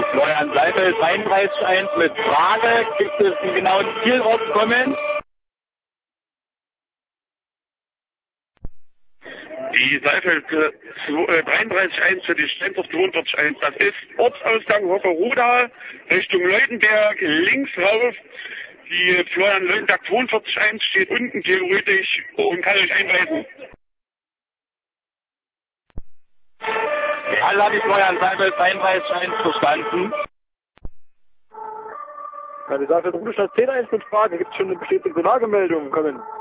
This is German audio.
Florian Seifel, 33.1 mit Frage. Gibt es einen genauen Zielort kommen? Die Seifel 33.1 für die Steinbruch 42.1. Das ist Ortsausgang Hockeruda Richtung Leutenberg, links rauf. Die Florian Leutenberg 42.1 steht unten theoretisch und kann euch einweisen. Ja, habe ich Florian Seifel, 33.1 verstanden. Ja, die Seifel Ruderstadt 10.1 mit Frage. Gibt es schon eine bestätigte Lagemeldung? Kommen.